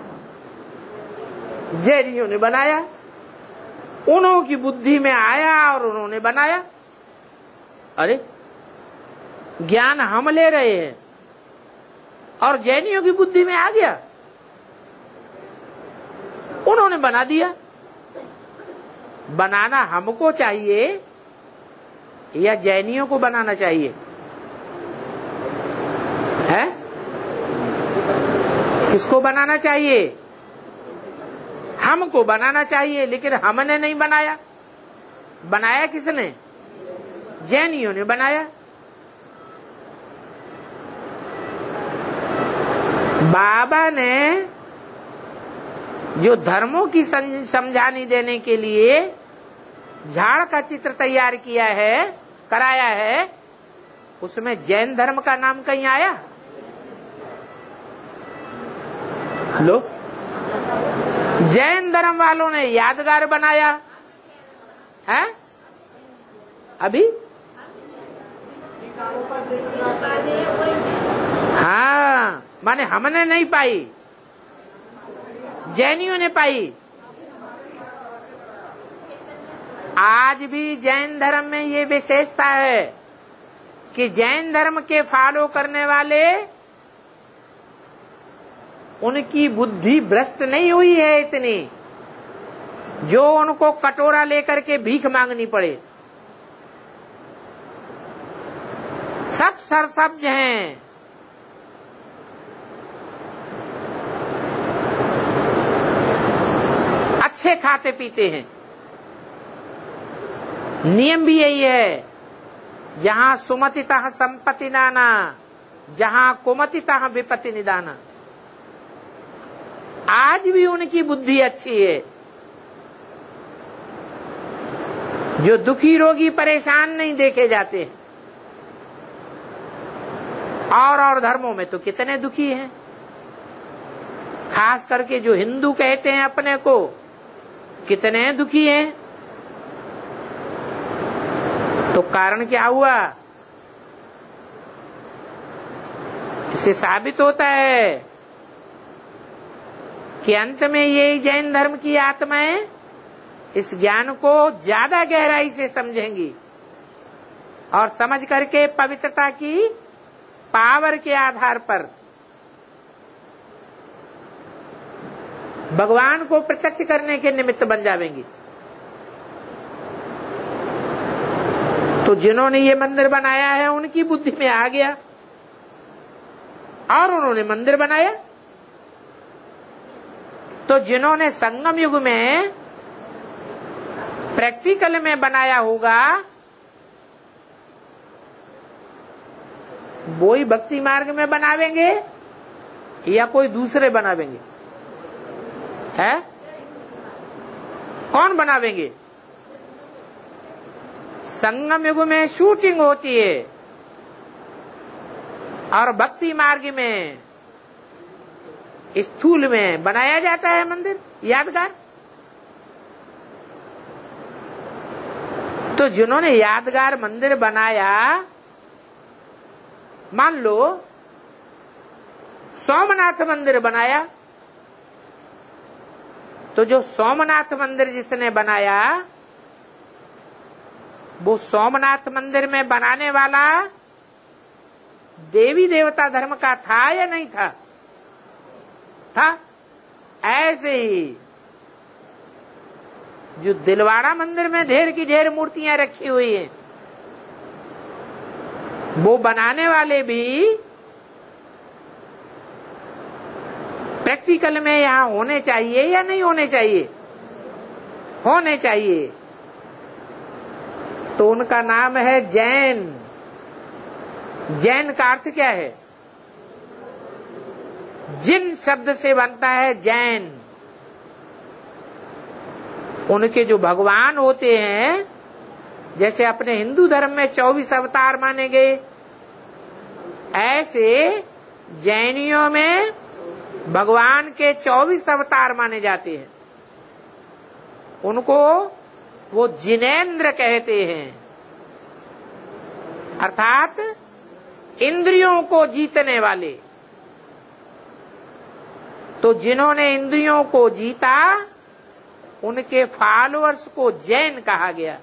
जैनियों ने बनाया। उन्हों की बुद्धि में आया और उन्होंने बनाया। अरे ज्ञान हम ले रहे हैं और जैनियों की बुद्धि में आ गया, उन्होंने बना दिया। बनाना हमको चाहिए या जैनियों को बनाना चाहिए? है? किसको बनाना चाहिए? हमको बनाना चाहिए, लेकिन हमने नहीं बनाया। बनाया किसने? जैनियों ने बनाया। बाबा ने जो धर्मों की समझानी देने के लिए झाड़ का चित्र तैयार किया है, कराया है, उसमें जैन धर्म का नाम कहीं आया? लो, जैन धर्म वालों ने यादगार बनाया है। अभी हाँ, माने हमने नहीं पाई, जैनियों ने पाई। आज भी जैन धर्म में ये विशेषता है कि जैन धर्म के फॉलो करने वाले, उनकी बुद्धि भ्रष्ट नहीं हुई है इतनी जो उनको कटोरा लेकर के भीख मांगनी पड़े। सब सरसब्ज हैं। अच्छे खाते पीते हैं। नियम भी यही है, जहां सुमतितः संपत्ति नाना, जहां कुमतितः विपत्ति निदाना। आज भी उनकी बुद्धि अच्छी है। जो दुखी रोगी परेशान नहीं देखे जाते। और और धर्मों में तो कितने दुखी हैं, खास करके जो हिंदू कहते हैं अपने को, कितने दुखी हैं। तो कारण क्या हुआ? इसे साबित होता है कि अंत में ये जैन धर्म की आत्माएं इस ज्ञान को ज्यादा गहराई से समझेंगी और समझ करके पवित्रता की पावर के आधार पर भगवान को प्रत्यक्ष करने के निमित्त बन जाएंगी। तो जिन्होंने ये मंदिर बनाया है उनकी बुद्धि में आ गया और उन्होंने मंदिर बनाया। तो जिन्होंने संगम युग में प्रैक्टिकल में बनाया होगा वो ही भक्ति मार्ग में बनावेंगे या कोई दूसरे बनावेंगे? है कौन बनावेंगे? संगम युग में शूटिंग होती है और भक्ति मार्ग में स्थूल में बनाया जाता है मंदिर यादगार। तो जिन्होंने यादगार मंदिर बनाया, मान लो सोमनाथ मंदिर बनाया, तो जो सोमनाथ मंदिर जिसने बनाया वो सोमनाथ मंदिर में बनाने वाला देवी देवता धर्म का था या नहीं था? था। ऐसे ही जो दिलवाड़ा मंदिर में ढेर की ढेर मूर्तियां रखी हुई हैं, वो बनाने वाले भी प्रैक्टिकल में यहां होने चाहिए या नहीं होने चाहिए? होने चाहिए। तो उनका नाम है जैन। जैन का अर्थ क्या है? जिन शब्द से बनता है जैन। उनके जो भगवान होते हैं, जैसे अपने हिंदू धर्म में चौबीस अवतार माने गए, ऐसे जैनियों में भगवान के चौबीस अवतार माने जाते हैं। उनको वो जिनेंद्र कहते हैं, अर्थात इंद्रियों को जीतने वाले। तो जिन्होंने इंद्रियों को जीता उनके फॉलोअर्स को जैन कहा गया।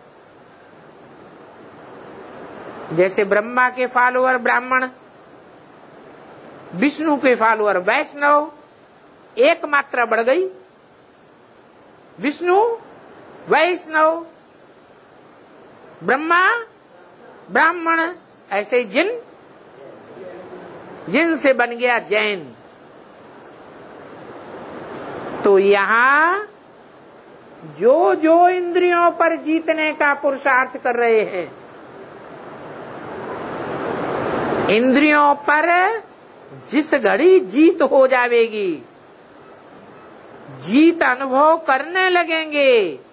जैसे ब्रह्मा के फॉलोअर ब्राह्मण, विष्णु के फॉलोअर वैष्णव, एक मात्रा बढ़ गई, विष्णु वैष्णव, ब्रह्मा ब्राह्मण, ऐसे जिन जिन से बन गया जैन। तो यहां जो जो इंद्रियों पर जीतने का पुरुषार्थ कर रहे हैं, इंद्रियों पर जिस घड़ी जीत हो जाएगी, जीत अनुभव करने लगेंगे,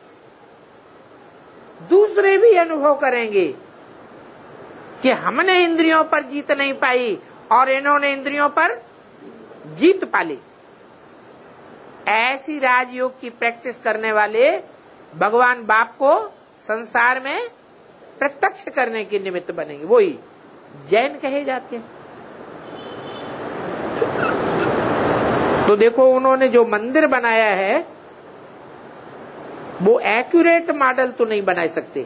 दूसरे भी अनुभव करेंगे कि हमने इंद्रियों पर जीत नहीं पाई और इन्होंने इंद्रियों पर जीत पाली। ऐसी राजयोग की प्रैक्टिस करने वाले भगवान बाप को संसार में प्रत्यक्ष करने के निमित्त बनेंगे, वही जैन कहे जाते हैं। तो देखो उन्होंने जो मंदिर बनाया है वो एक्यूरेट मॉडल तो नहीं बना सकते।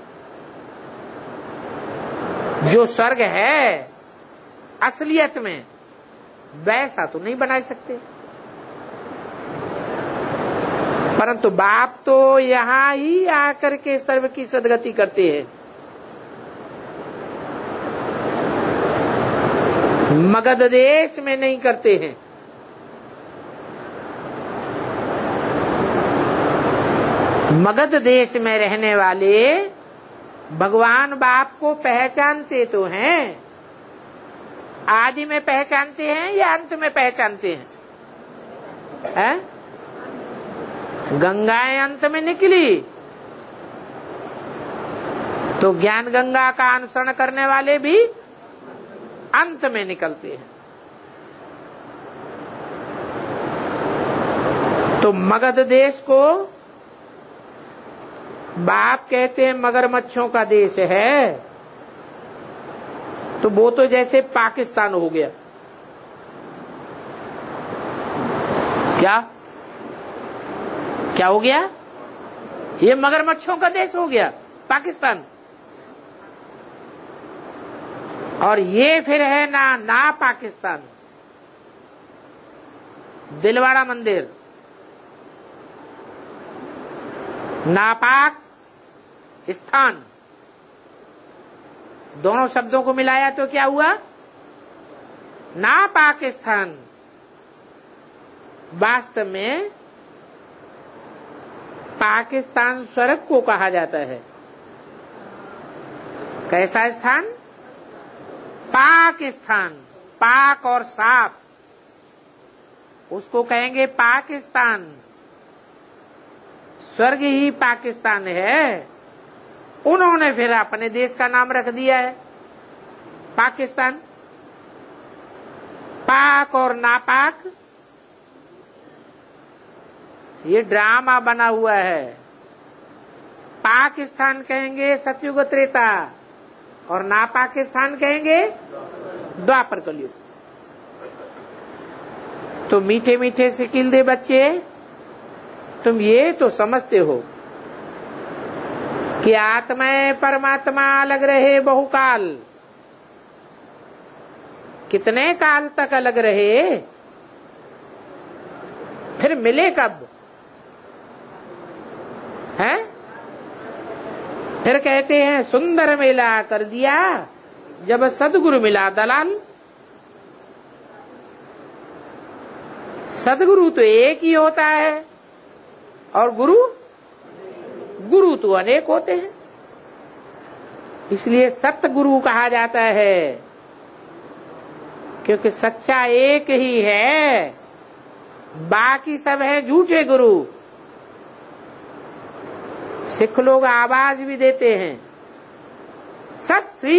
जो स्वर्ग है असलियत में वैसा तो नहीं बना सकते, परंतु बाप तो यहां ही आकर के सर्व की सदगति करते हैं। मगध देश में नहीं करते हैं। मगध देश में रहने वाले भगवान बाप को पहचानते तो हैं, आदि में पहचानते हैं या अंत में पहचानते हैं, है? गंगाएं अंत में निकली तो ज्ञान गंगा का अनुसरण करने वाले भी अंत में निकलते हैं। तो मगध देश को बाप कहते हैं मगरमच्छों का देश है, तो वो तो जैसे पाकिस्तान हो गया। क्या क्या हो गया? ये मगरमच्छों का देश हो गया पाकिस्तान। और ये फिर है ना ना पाकिस्तान, दिलवाड़ा मंदिर, नापाक स्थान, दोनों शब्दों को मिलाया तो क्या हुआ? ना पाकिस्तान। वास्तव में पाकिस्तान स्वर्ग को कहा जाता है। कैसा स्थान? पाकिस्तान। पाक और साफ, उसको कहेंगे पाकिस्तान। स्वर्ग ही पाकिस्तान है, उन्होंने फिर अपने देश का नाम रख दिया है पाकिस्तान। पाक और नापाक ये ड्रामा बना हुआ है। पाकिस्तान कहेंगे सतयुग त्रेता और नापाकिस्तान कहेंगे द्वापर कलयुग। तो मीठे मीठे सिकिल दे बच्चे, तुम ये तो समझते हो कि आत्मा परमात्मा अलग रहे बहुकाल। कितने काल तक अलग रहे, फिर मिले कब? हैं? फिर कहते हैं सुंदर मेला कर दिया जब सदगुरु मिला दलाल। सदगुरु तो एक ही होता है और गुरु गुरु तो अनेक होते हैं, इसलिए सतगुरु कहा जाता है, क्योंकि सच्चा एक ही है, बाकी सब है झूठे गुरु। सिख लोग आवाज भी देते हैं सत श्री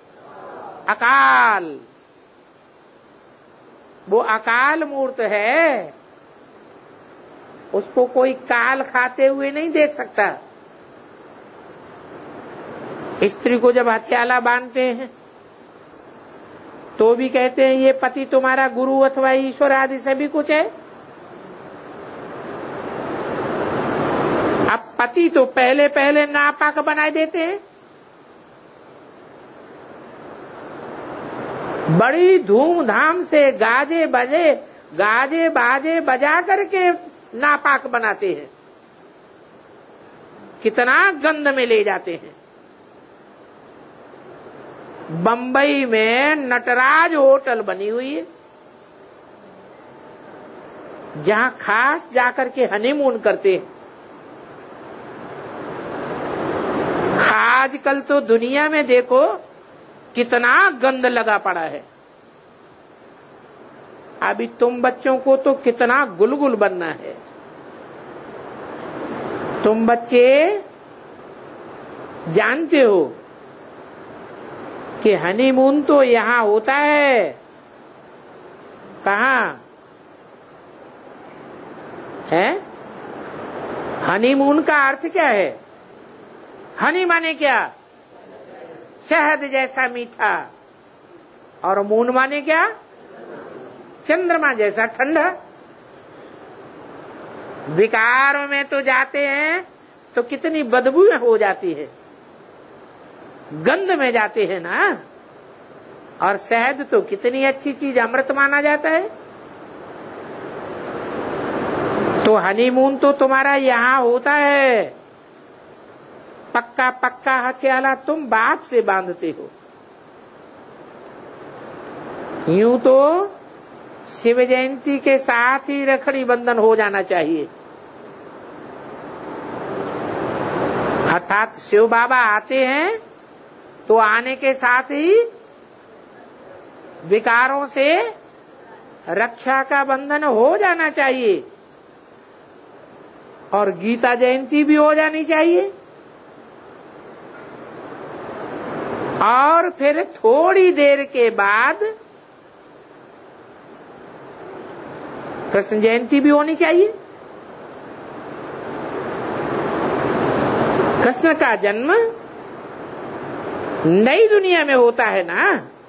अकाल। वो अकाल मूर्त है, उसको कोई काल खाते हुए नहीं देख सकता। स्त्री को जब हथियाला बांधते हैं तो भी कहते हैं ये पति तुम्हारा गुरु अथवा ईश्वर आदि सभी कुछ है। अब पति तो पहले पहले नापाक बनाए देते हैं, बड़ी धूमधाम से गाजे बजे गाजे बाजे बजा करके नापाक बनाते हैं, कितना गंध में ले जाते हैं। बंबई में नटराज होटल बनी हुई है, जहां खास जाकर के हनीमून करते हैं। आजकल तो दुनिया में देखो कितना गंध लगा पड़ा है। अभी तुम बच्चों को तो कितना गुलगुल बनना है। तुम बच्चे जानते हो कि हनीमून तो यहां होता है, कहां है? हनीमून का अर्थ क्या है? हनी माने क्या? शहद जैसा मीठा, और मून माने क्या? चंद्रमा जैसा ठंडा। विकारों में तो जाते हैं तो कितनी बदबू हो जाती है, गंध में जाते हैं ना। और शहद तो कितनी अच्छी चीज, अमृत माना जाता है। तो हनीमून तो तुम्हारा यहाँ होता है, पक्का पक्का हथियाला तुम बाप से बांधते हो। यूं तो शिव जयंती के साथ ही रखड़ी बंधन हो जाना चाहिए। अर्थात शिव बाबा आते हैं तो आने के साथ ही विकारों से रक्षा का बंधन हो जाना चाहिए, और गीता जयंती भी हो जानी चाहिए। और फिर थोड़ी देर के बाद कृष्ण जयंती भी होनी चाहिए। कृष्ण का जन्म नई दुनिया में होता है ना,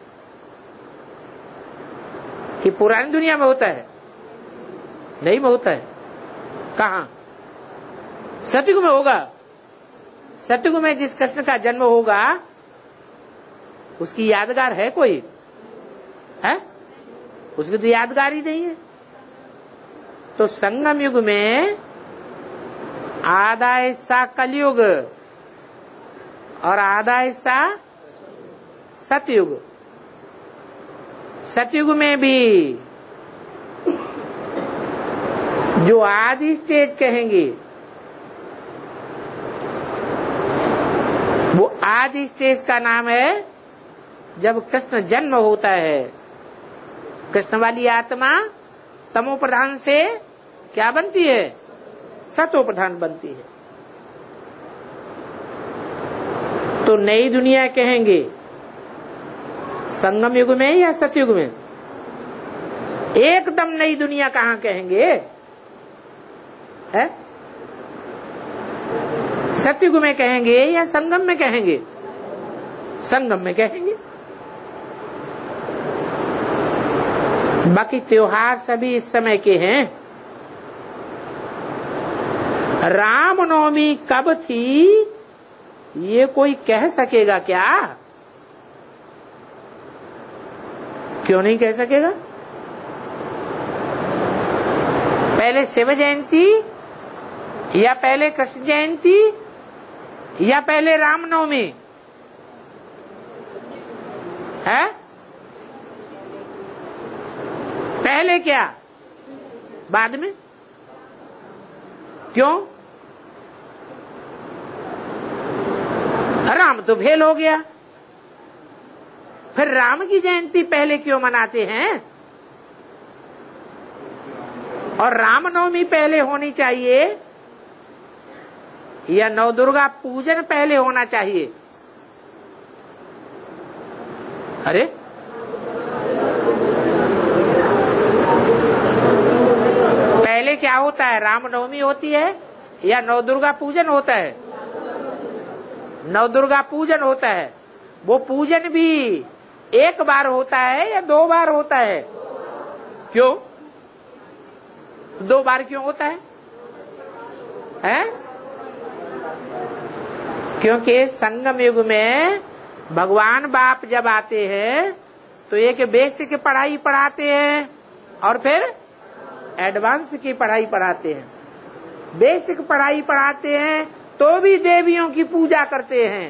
कि पुरानी दुनिया में होता है? नहीं में होता है। कहाँ? सतयुग में होगा। सतयुग में जिस कृष्ण का जन्म होगा उसकी यादगार है कोई? है? उसकी तो यादगार ही नहीं है। तो संगम युग में आधा हिस्सा कलयुग और आधा हिस्सा सतयुग। सतयुग में भी जो आदि स्टेज कहेंगे, वो आदि स्टेज का नाम है जब कृष्ण जन्म होता है। कृष्ण वाली आत्मा तमो प्रधान से क्या बनती है? सतो प्रधान बनती है। तो नई दुनिया कहेंगे संगम युग में या सतयुग में? एकदम नई दुनिया कहाँ कहेंगे? है? सतयुग में कहेंगे या संगम में कहेंगे? संगम में कहेंगे। बाकी त्योहार सभी इस समय के हैं। रामनवमी कब थी ये कोई कह सकेगा क्या? क्यों नहीं कह सकेगा? पहले शिव जयंती या पहले कृष्ण जयंती या पहले रामनवमी है? पहले क्या, बाद में? क्यों? राम तो फेल हो गया, फिर राम की जयंती पहले क्यों मनाते हैं? और रामनवमी पहले होनी चाहिए या नवदुर्गा पूजन पहले होना चाहिए? अरे पहले क्या होता है? रामनवमी होती है या नवदुर्गा पूजन होता है? नवदुर्गा पूजन होता है। वो पूजन भी एक बार होता है या दो बार होता है? क्यों दो बार क्यों होता है? हैं? क्योंकि संगम युग में भगवान बाप जब आते हैं तो एक बेसिक पढ़ाई पढ़ाते हैं और फिर एडवांस की पढ़ाई पढ़ाते हैं। बेसिक पढ़ाई पढ़ाते हैं तो भी देवियों की पूजा करते हैं।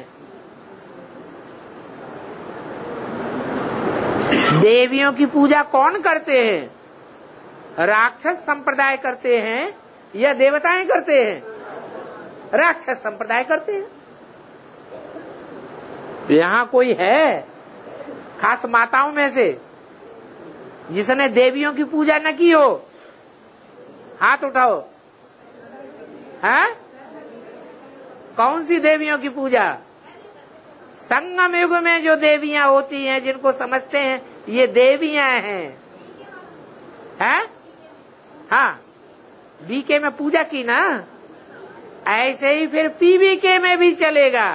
देवियों की पूजा कौन करते हैं? राक्षस संप्रदाय करते हैं या देवताएं करते हैं? राक्षस संप्रदाय करते हैं। यहाँ कोई है खास माताओं में से जिसने देवियों की पूजा न की हो? हाथ उठाओ। हैं? कौन सी देवियों की पूजा? संगम युग में जो देवियां होती हैं, जिनको समझते हैं ये देवियां हैं, हैं? हाँ, बीके में पूजा की ना, ऐसे ही फिर पीबीके में भी चलेगा।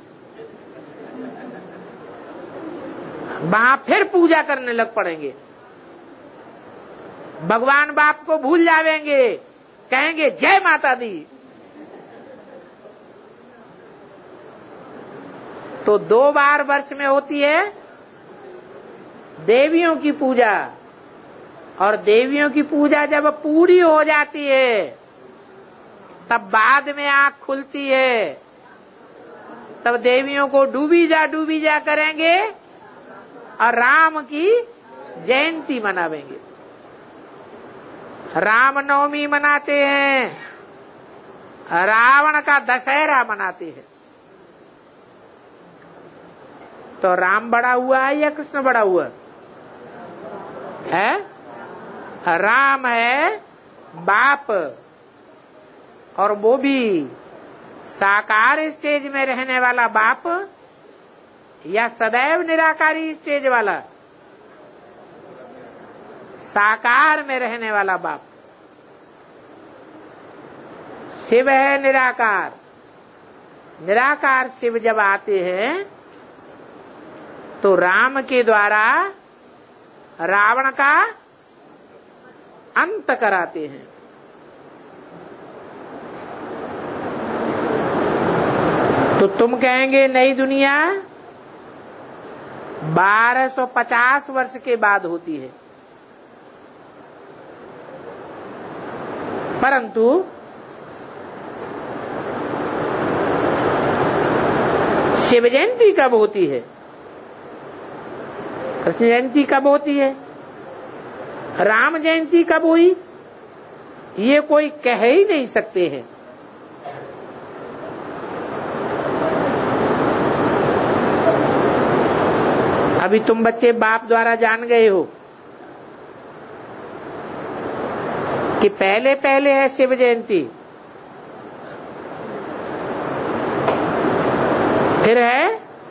वहां फिर पूजा करने लग पड़ेंगे, भगवान बाप को भूल जाएंगे, कहेंगे जय माता दी। तो दो बार वर्ष में होती है देवियों की पूजा, और देवियों की पूजा जब पूरी हो जाती है तब बाद में आंख खुलती है, तब देवियों को डूबी जा डूबी जा करेंगे और राम की जयंती मनावेंगे। रामनवमी मनाते हैं, रावण का दशहरा मनाते हैं। तो राम बड़ा हुआ है या कृष्ण बड़ा हुआ है? राम है बाप, और वो भी साकार स्टेज में रहने वाला बाप या सदैव निराकारी स्टेज वाला? साकार में रहने वाला बाप। शिव है निराकार। निराकार शिव जब आते हैं तो राम के द्वारा रावण का अंत कराते हैं। तो तुम कहेंगे नई दुनिया बारह सौ पचास वर्ष के बाद होती है, परंतु शिव जयंती कब होती है? कृष्ण जयंती कब होती है? राम जयंती कब हुई? ये कोई कह ही नहीं सकते हैं। अभी तुम बच्चे बाप द्वारा जान गए हो कि पहले पहले है शिव जयंती, फिर है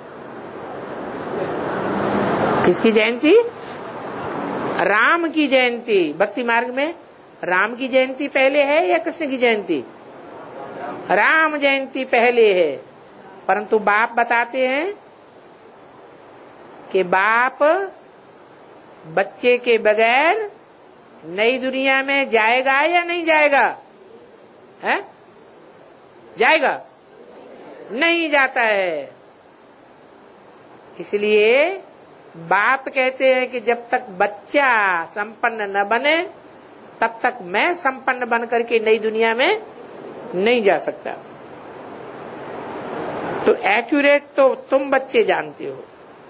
किसकी जयंती? राम की जयंती। भक्ति मार्ग में राम की जयंती पहले है या कृष्ण की जयंती? राम जयंती पहले है, परंतु बाप बताते हैं कि बाप बच्चे के बगैर नई दुनिया में जाएगा या नहीं जाएगा? है? जाएगा? नहीं जाता है। इसलिए बाप कहते हैं कि जब तक बच्चा संपन्न न बने तब तक मैं संपन्न बन करके नई दुनिया में नहीं जा सकता। तो एक्यूरेट तो तुम बच्चे जानते हो।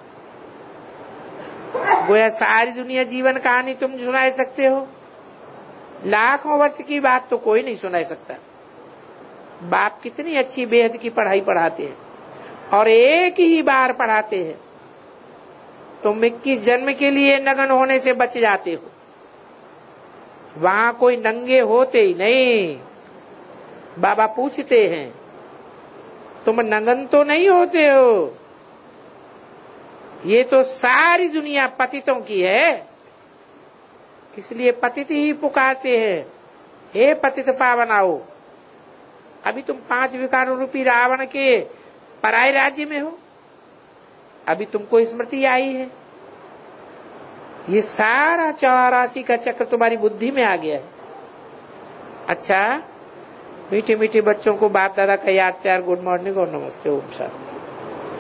गोया सारी दुनिया जीवन कहानी तुम सुना सकते हो, लाखों वर्ष की बात तो कोई नहीं सुना सकता। बाप कितनी अच्छी बेहद की पढ़ाई पढ़ाते हैं, और एक ही बार पढ़ाते हैं। तुम इक्कीस जन्म के लिए नगन होने से बच जाते हो। वहां कोई नंगे होते ही नहीं। बाबा पूछते हैं तुम नगन तो नहीं होते हो? ये तो सारी दुनिया पतितों की है, इसलिए पतित ही पुकारते हैं, हे पतित पावन आओ। अभी तुम पांच विकारों रूपी रावण के पराय राज्य में हो, अभी तुमको स्मृति आई है। ये सारा चौरासी का चक्र तुम्हारी बुद्धि में आ गया है। अच्छा, मीठे मीठे बच्चों को बाप दादा का याद प्यार, गुड मॉर्निंग और नमस्ते, ओम शांति।